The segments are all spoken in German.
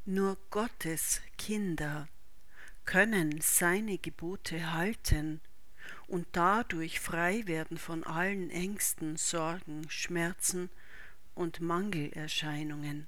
Nur Gottes Kinder können seine Gebote halten und dadurch frei werden von allen Ängsten, Sorgen, Schmerzen und Mangelerscheinungen.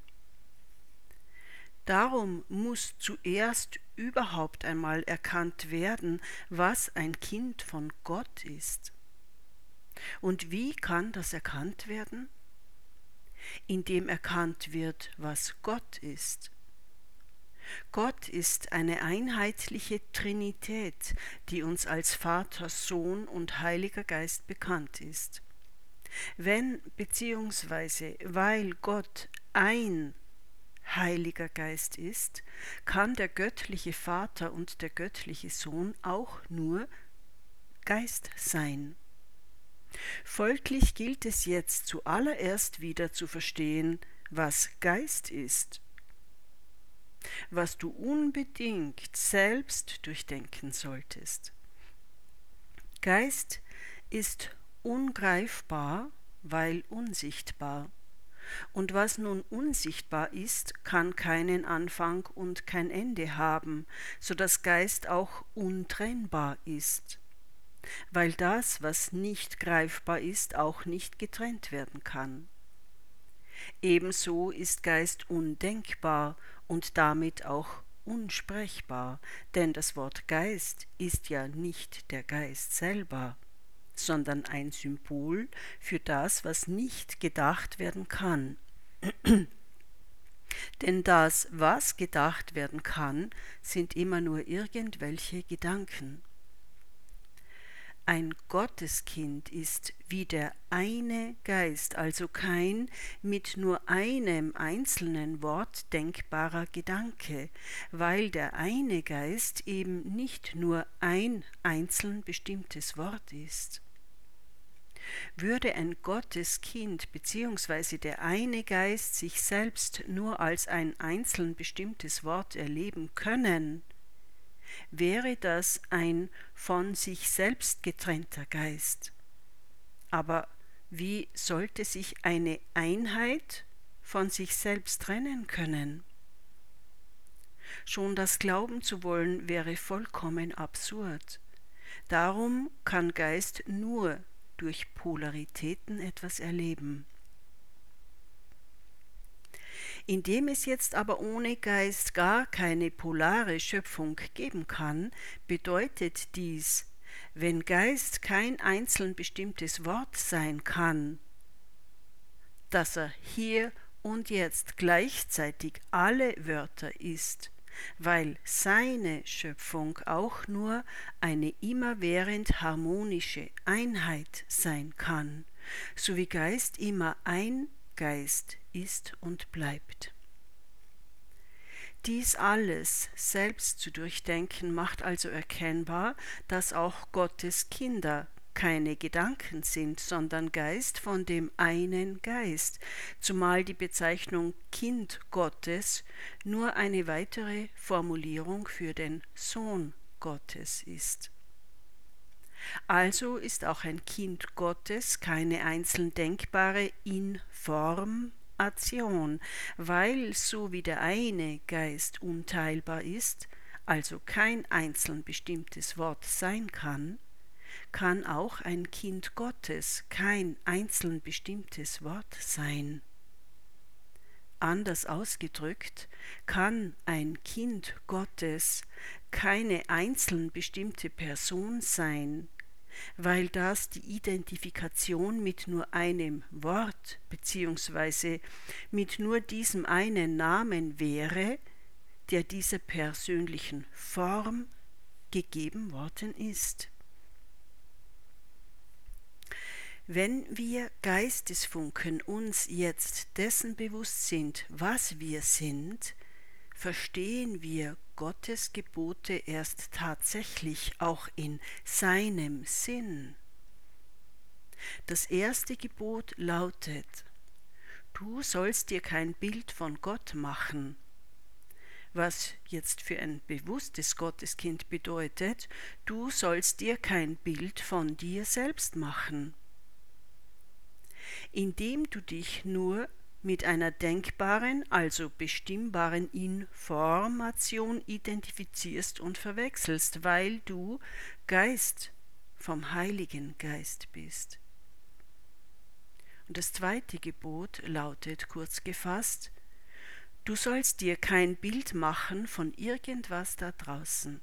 Darum muss zuerst überhaupt einmal erkannt werden, was ein Kind von Gott ist. Und wie kann das erkannt werden? Indem erkannt wird, was Gott ist. Gott ist eine einheitliche Trinität, die uns als Vater, Sohn und Heiliger Geist bekannt ist. Wenn bzw. weil Gott ein Heiliger Geist ist, kann der göttliche Vater und der göttliche Sohn auch nur Geist sein. Folglich gilt es jetzt zuallererst wieder zu verstehen, was Geist ist, was du unbedingt selbst durchdenken solltest. Geist ist ungreifbar, weil unsichtbar. Und was nun unsichtbar ist, kann keinen Anfang und kein Ende haben, so dass Geist auch untrennbar ist, weil das, was nicht greifbar ist, auch nicht getrennt werden kann. Ebenso ist Geist undenkbar und damit auch unsprechbar, denn das Wort Geist ist ja nicht der Geist selber, sondern ein Symbol für das, was nicht gedacht werden kann. Denn das, was gedacht werden kann, sind immer nur irgendwelche Gedanken. Ein Gotteskind ist wie der eine Geist, also kein mit nur einem einzelnen Wort denkbarer Gedanke, weil der eine Geist eben nicht nur ein einzeln bestimmtes Wort ist. Würde ein Gotteskind bzw. der eine Geist sich selbst nur als ein einzeln bestimmtes Wort erleben können, wäre das ein von sich selbst getrennter Geist. Aber wie sollte sich eine Einheit von sich selbst trennen können? Schon das Glauben zu wollen wäre vollkommen absurd. Darum kann Geist nur durch Polaritäten etwas erleben. Indem es jetzt aber ohne Geist gar keine polare Schöpfung geben kann, bedeutet dies, wenn Geist kein einzeln bestimmtes Wort sein kann, dass er hier und jetzt gleichzeitig alle Wörter ist, weil seine Schöpfung auch nur eine immerwährend harmonische Einheit sein kann, so wie Geist immer ein Geist ist und bleibt. Dies alles selbst zu durchdenken macht also erkennbar, dass auch Gottes Kinder keine Gedanken sind, sondern Geist von dem einen Geist, zumal die Bezeichnung Kind Gottes nur eine weitere Formulierung für den Sohn Gottes ist. Also ist auch ein Kind Gottes keine einzeln denkbare Information, weil so wie der eine Geist unteilbar ist, also kein einzeln bestimmtes Wort sein kann, kann auch ein Kind Gottes kein einzeln bestimmtes Wort sein. Anders ausgedrückt, kann ein Kind Gottes keine einzeln bestimmte Person sein, weil das die Identifikation mit nur einem Wort bzw. mit nur diesem einen Namen wäre, der dieser persönlichen Form gegeben worden ist. Wenn wir Geistesfunken uns jetzt dessen bewusst sind, was wir sind, verstehen wir Gottes Gebote erst tatsächlich auch in seinem Sinn. Das erste Gebot lautet: Du sollst dir kein Bild von Gott machen. Was jetzt für ein bewusstes Gotteskind bedeutet, du sollst dir kein Bild von dir selbst machen. Indem du dich nur mit einer denkbaren, also bestimmbaren Information identifizierst und verwechselst, weil du Geist vom Heiligen Geist bist. Und das zweite Gebot lautet kurz gefasst: Du sollst dir kein Bild machen von irgendwas da draußen,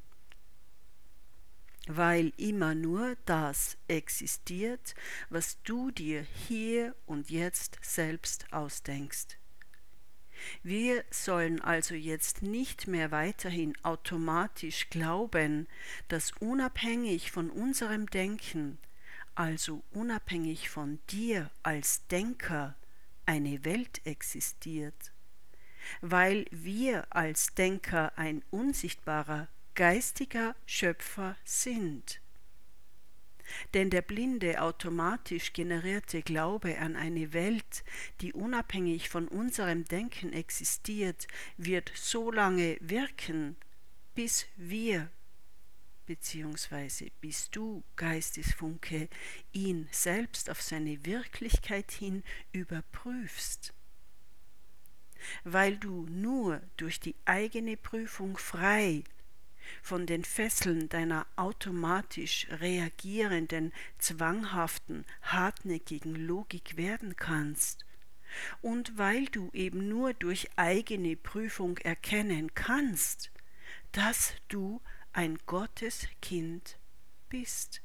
weil immer nur das existiert, was du dir hier und jetzt selbst ausdenkst. Wir sollen also jetzt nicht mehr weiterhin automatisch glauben, dass unabhängig von unserem Denken, also unabhängig von dir als Denker, eine Welt existiert, weil wir als Denker ein unsichtbarer, geistiger Schöpfer sind. Denn der blinde, automatisch generierte Glaube an eine Welt, die unabhängig von unserem Denken existiert, wird so lange wirken, bis wir beziehungsweise bis du, Geistesfunke, ihn selbst auf seine Wirklichkeit hin überprüfst. Weil du nur durch die eigene Prüfung frei von den Fesseln deiner automatisch reagierenden, zwanghaften, hartnäckigen Logik werden kannst. Und weil du eben nur durch eigene Prüfung erkennen kannst, dass du ein Gotteskind bist.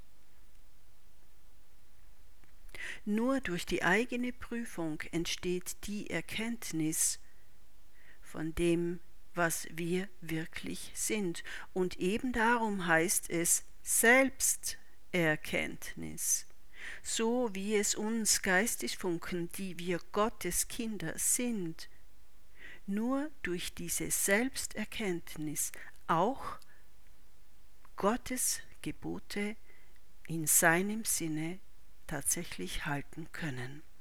Nur durch die eigene Prüfung entsteht die Erkenntnis von dem, was wir wirklich sind. Und eben darum heißt es Selbsterkenntnis. So wie es uns Geistesfunken, die wir Gottes Kinder sind, nur durch diese Selbsterkenntnis auch Gottes Gebote in seinem Sinne tatsächlich halten können.